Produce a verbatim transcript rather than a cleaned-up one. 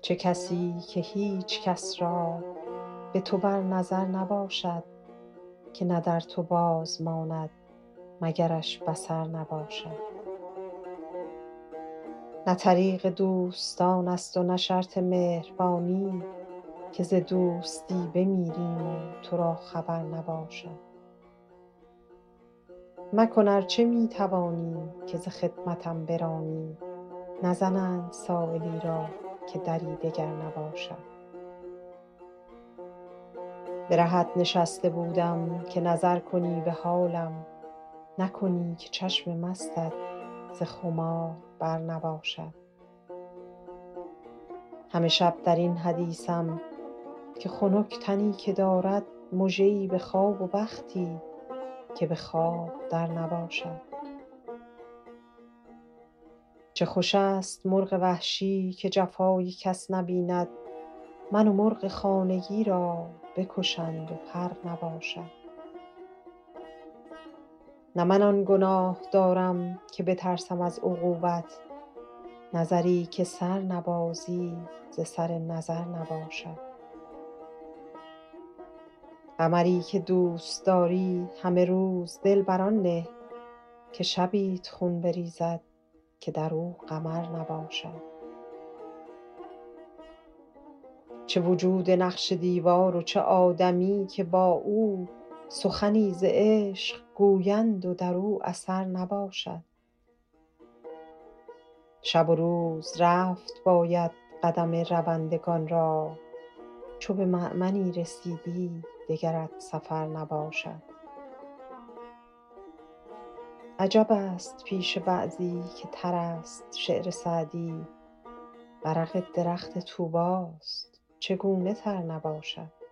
چه کسی که هیچ کس را به تو بر نظر نباشد، که نه در تو باز ماند مگرش بصر نباشد. نه طریق دوستان است و نه شرط مهربانی، که ز دوستی بمیریم و تو را خبر نباشد. مکن ار چه می توانی که ز خدمتم برانی، نزنند سایلی را که دری دگر نباشد. به رهت نشسته بودم که نظر کنی به حالم، نکنی که چشم مستت ز خمار بر نباشد. همه شب در این حدیثم که خنک تنی که دارد مژه ای به خواب و بختی که به خواب در نباشد. چه خوش است مرغ وحشی که جفای کس نبیند، من و مرغ خانگی را بکشند و پر نباشد. نه من آن گناه دارم که بترسم از عقوبت، نظری که سر نبازی ز سر نظر نباشد. قمری که دوست داری همه روز دل بر آن نه، که شبیت خون بریزد که در او قمر نباشد. چه وجود نقش دیوار و چه آدمی که با او سخنی ز عشق گویند و در او اثر نباشد. شب و روز رفت باید قدم روندگان را، چو به مأمنی رسیدی دگرت سفر نباشد. عجب است پیش بعضی که تر است شعر سعدی، ورق درخت طوبی ست چگونه تر نباشد.